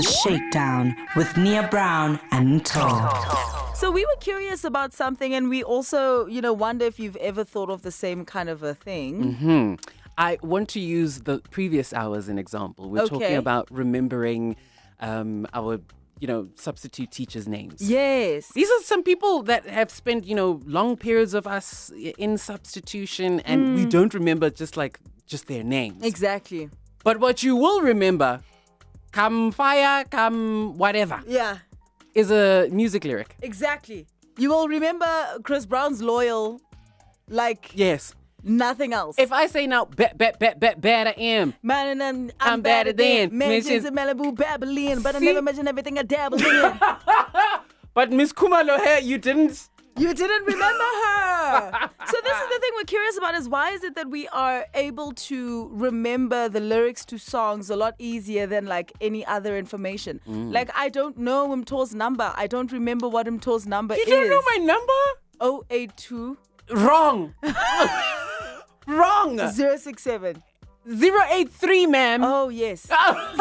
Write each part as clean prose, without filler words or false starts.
The Shakedown with Nia Brown and Ntho. So we were curious about something, and we also, wonder if you've ever thought of the same kind of a thing. I want to use the previous hour as an example. We're talking about remembering our, substitute teachers' names. Yes. These are some people that have spent, long periods of us in substitution, and we don't remember just their names. Exactly. But what you will remember, come fire, come whatever, is a music lyric. Exactly. You will remember Chris Brown's Loyal like nothing else. If I say now, better am. Man, I'm better than. Mentions in Malibu, Babylon, but I never mention everything I dabble in. But Miss Kumalo here, you didn't remember her. So this is the thing we're curious about, is why is it that we are able to remember the lyrics to songs a lot easier than like any other information? Like, I don't know Mto's number. I don't remember what Mto's number is. You don't know my number? 082. Wrong. Wrong. 067. 083, ma'am. Oh, yes. Oh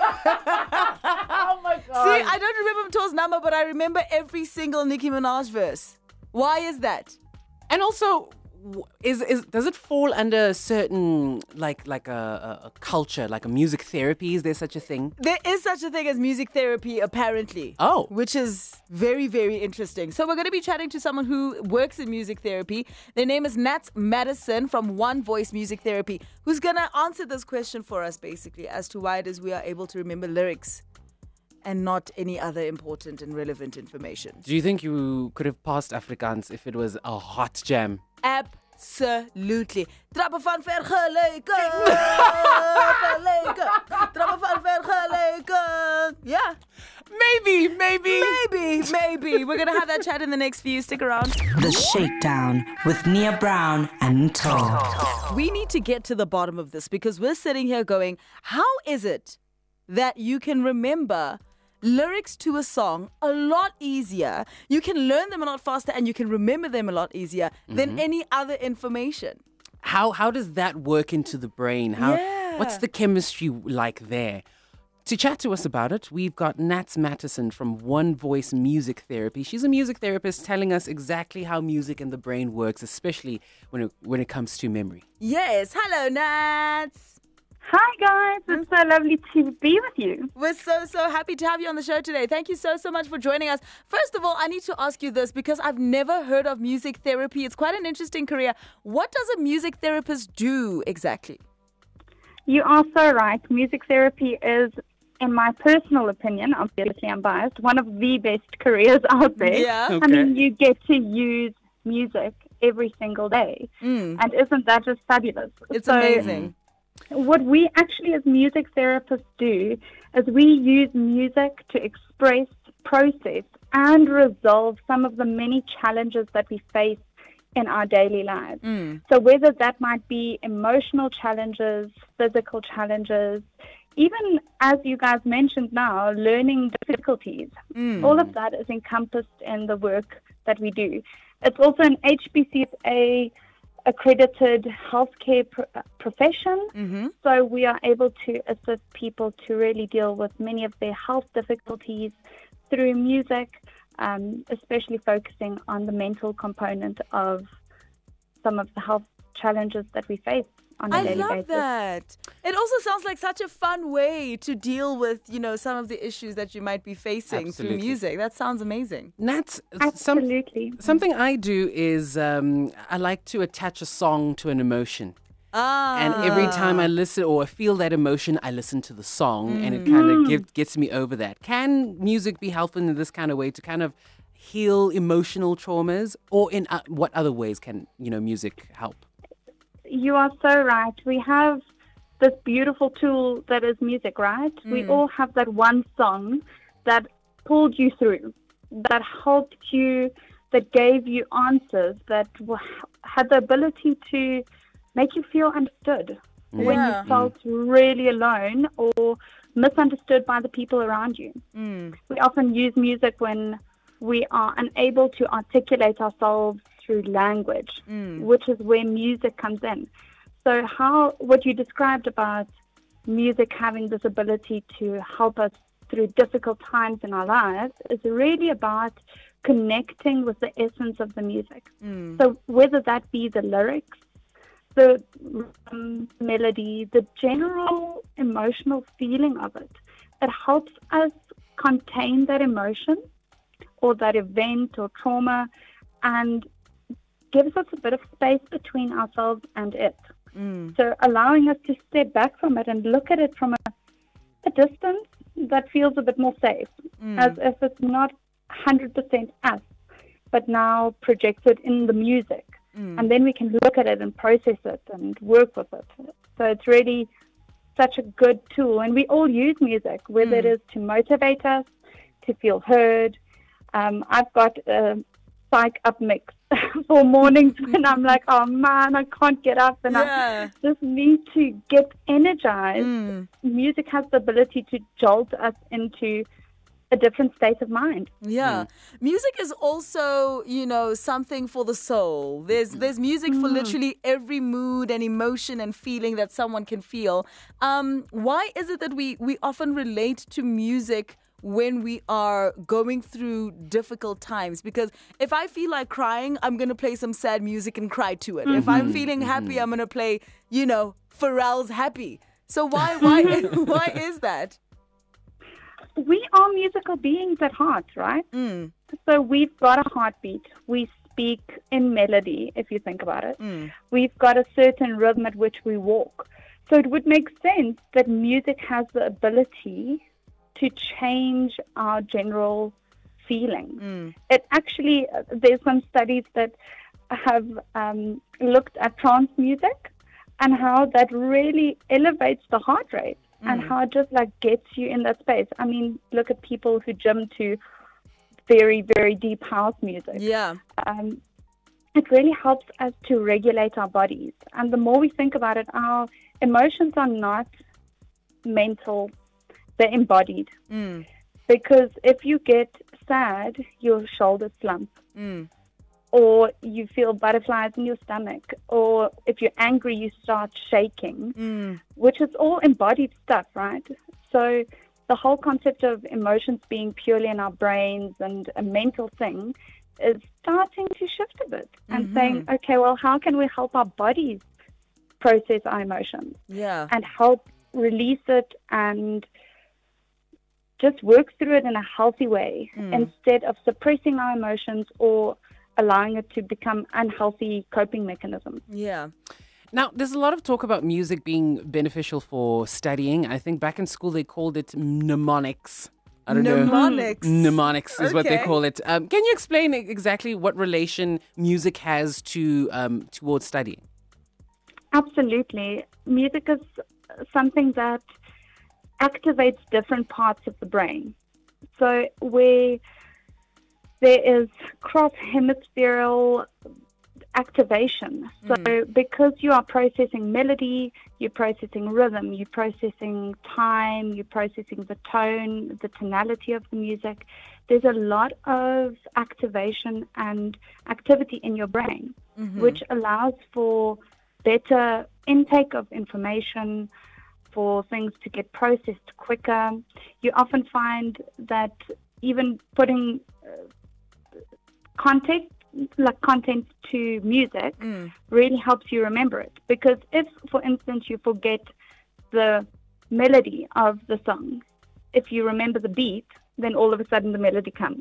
my God. See, I don't remember Mto's number, but I remember every single Nicki Minaj verse. Why is that? And also, does it fall under a certain like a culture, like a music therapy? Is there such a thing? There is such a thing as music therapy, apparently. Oh. Which is very, very interesting. So we're going to be chatting to someone who works in music therapy. Their name is Nat Madison from One Voice Music Therapy, who's going to answer this question for us, basically, as to why it is we are able to remember lyrics and not any other important and relevant information. Do you think you could have passed Afrikaans if it was a hot jam? Absolutely. Trappen van vergelijken. Trappen van vergelijken. Yeah. Maybe. We're going to have that chat in the next few. Stick around. The Shakedown with Nia Brown and Ntho. We need to get to the bottom of this, because we're sitting here going, how is it that you can remember lyrics to a song a lot easier, you can learn them a lot faster, and you can remember them a lot easier than any other information? How does that work into the brain? What's the chemistry like there? To chat to us about it, we've got Nat Madison from One Voice Music Therapy. She's a music therapist telling us exactly how music and the brain works, especially when it comes to memory. Yes. Hello, Nat. Hi, guys. It's so lovely to be with you. We're so happy to have you on the show today. Thank you so much for joining us. First of all, I need to ask you this, because I've never heard of music therapy. It's quite an interesting career. What does a music therapist do exactly? You are so right. Music therapy is, in my personal opinion, obviously I'm biased, one of the best careers out there. Yeah. Okay. I mean, you get to use music every single day. And isn't that just fabulous? It's amazing. What we actually as music therapists do is we use music to express, process, and resolve some of the many challenges that we face in our daily lives. So whether that might be emotional challenges, physical challenges, even as you guys mentioned now, learning difficulties, all of that is encompassed in the work that we do. It's also an HPCSA accredited healthcare profession. So we are able to assist people to really deal with many of their health difficulties through music, especially focusing on the mental component of some of the health challenges that we face on a daily basis. I love that. It also sounds like such a fun way to deal with, some of the issues that you might be facing through music. That sounds amazing. Nat, Absolutely. something I do is I like to attach a song to an emotion. And every time I listen or feel that emotion, I listen to the song, and it kind of gets me over that. Can music be helpful in this kind of way to kind of heal emotional traumas, or in what other ways can music help? You are so right. We have this beautiful tool that is music, right? We all have that one song that pulled you through, that helped you, that gave you answers, that had the ability to make you feel understood when you felt really alone or misunderstood by the people around you. We often use music when we are unable to articulate ourselves through language, which is where music comes in. So what you described about music having this ability to help us through difficult times in our lives is really about connecting with the essence of the music. So whether that be the lyrics, the melody, the general emotional feeling of it, it helps us contain that emotion or that event or trauma and gives us a bit of space between ourselves and it. So allowing us to step back from it and look at it from a distance that feels a bit more safe, as if it's not 100% us, but now projected in the music. And then we can look at it and process it and work with it. So it's really such a good tool. And we all use music, whether it is to motivate us, to feel heard. I've got a psych up mix for mornings when I'm like, oh man, I can't get up and I just need to get energized. Music has the ability to jolt us into a different state of mind. Music is also, something for the soul. There's music for literally every mood and emotion and feeling that someone can feel. Why is it that we often relate to music when we are going through difficult times? Because if I feel like crying, I'm going to play some sad music and cry to it. If I'm feeling happy, I'm going to play, Pharrell's Happy. So why is that? We are musical beings at heart, right? So we've got a heartbeat. We speak in melody, if you think about it. We've got a certain rhythm at which we walk. So it would make sense that music has the ability to change our general feeling. It actually, there's some studies that have looked at trance music and how that really elevates the heart rate. And how it just gets you in that space. I mean, look at people who jump to very, very deep house music. It really helps us to regulate our bodies. And the more we think about it, our emotions are not mental, they're embodied. Because if you get sad, your shoulders slump. Or you feel butterflies in your stomach, or if you're angry, you start shaking, which is all embodied stuff, right? So the whole concept of emotions being purely in our brains and a mental thing is starting to shift a bit and saying, okay, well, how can we help our bodies process our emotions and help release it and just work through it in a healthy way instead of suppressing our emotions or allowing it to become unhealthy coping mechanisms. Now, there's a lot of talk about music being beneficial for studying. I think back in school they called it mnemonics. I don't know. Mnemonics is what they call it. Can you explain exactly what relation music has to towards studying? Absolutely. Music is something that activates different parts of the brain. So there is cross-hemispherical activation. So because you are processing melody, you're processing rhythm, you're processing time, you're processing the tone, the tonality of the music, there's a lot of activation and activity in your brain, which allows for better intake of information, for things to get processed quicker. You often find that even putting content to music really helps you remember it. Because if, for instance, you forget the melody of the song, if you remember the beat, then all of a sudden the melody comes.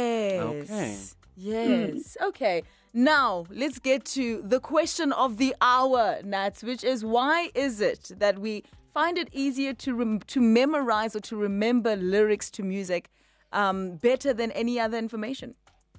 Okay. Now, let's get to the question of the hour, Nats, which is, why is it that we find it easier to memorize or to remember lyrics to music better than any other information?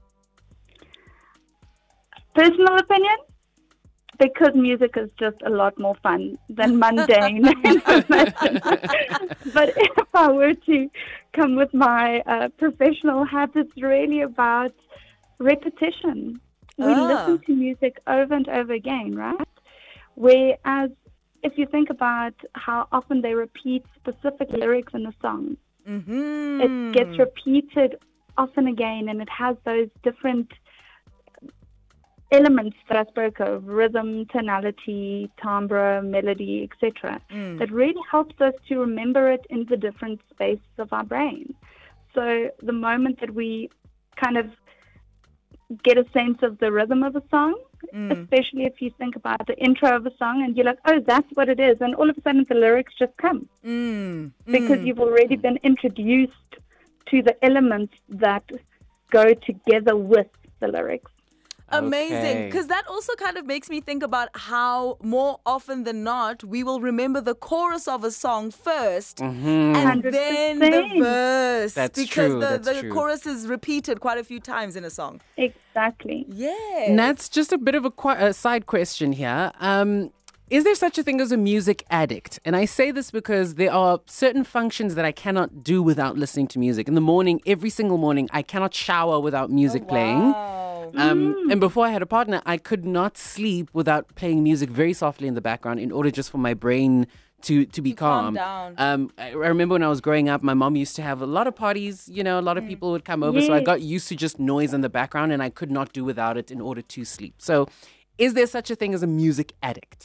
Personal opinion? Because music is just a lot more fun than mundane information. But if I were to come with my professional hat, it's really about repetition. We listen to music over and over again, right? Whereas if you think about how often they repeat specific lyrics in the song, it gets repeated often again, and it has those different elements that I spoke of, rhythm, tonality, timbre, melody, etc., that really helps us to remember it in the different spaces of our brain. So the moment that we kind of get a sense of the rhythm of a song, especially if you think about the intro of a song and you're like, oh, that's what it is. And all of a sudden the lyrics just come because you've already been introduced to the elements that go together with the lyrics. Amazing. Because that also kind of makes me think about how more often than not, we will remember the chorus of a song first and then the verse. That's because true. the chorus is repeated quite a few times in a song. Exactly. Yeah. Nats, just a bit of a side question here. Is there such a thing as a music addict? And I say this because there are certain functions that I cannot do without listening to music. In the morning, every single morning, I cannot shower without music playing. And before I had a partner, I could not sleep without playing music very softly in the background in order just for my brain to be calm. Down. I remember when I was growing up, my mom used to have a lot of parties, a lot of people would come over. So I got used to just noise in the background and I could not do without it in order to sleep. So is there such a thing as a music addict?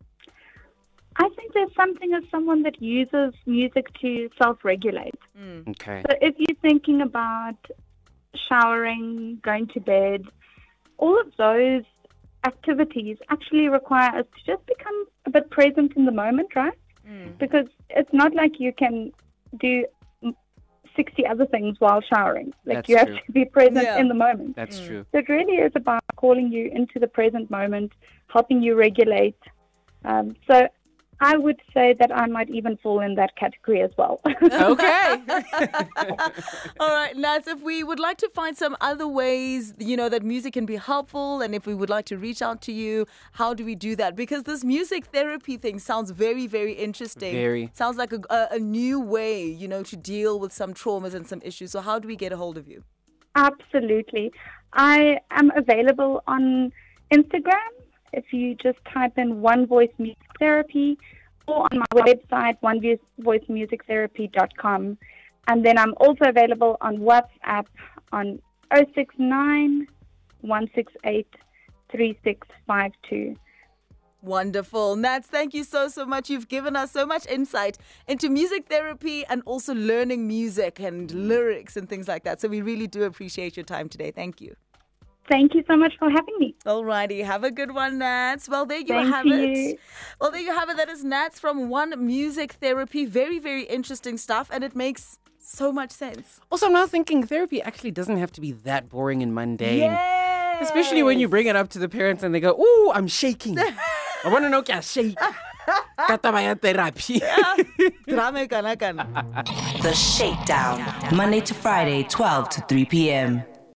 I think there's something as someone that uses music to self-regulate. Okay. So if you're thinking about showering, going to bed, all of those activities actually require us to just become a bit present in the moment, right? Because it's not like you can do 60 other things while showering. Like That's you have true. to be present in the moment. That's true. So it really is about calling you into the present moment, helping you regulate. So I would say that I might even fall in that category as well. Okay. All right, Nats, if we would like to find some other ways, that music can be helpful, and if we would like to reach out to you, how do we do that? Because this music therapy thing sounds very, very interesting. Very. Sounds like a new way, to deal with some traumas and some issues. So how do we get a hold of you? Absolutely. I am available on Instagram. If you just type in One Voice Music Therapy, or on my website, onevoicemusictherapy.com. And then I'm also available on WhatsApp on 069 168 3652. Wonderful. Nats, thank you so much. You've given us so much insight into music therapy and also learning music and lyrics and things like that. So we really do appreciate your time today. Thank you. Thank you so much for having me. Alrighty, have a good one, Nats. Well, there you Thank have you. it. Well, there you have it. That is Nats from One Music Therapy. Very, very interesting stuff, and it makes so much sense. Also, I'm now thinking therapy actually doesn't have to be that boring and mundane. Yes. Especially when you bring it up to the parents and they go, "Ooh, I'm shaking. I want to know kya shake." Katabaya therapy. Drama kana kana. The Shakedown, Monday to Friday, 12 to 3 p.m.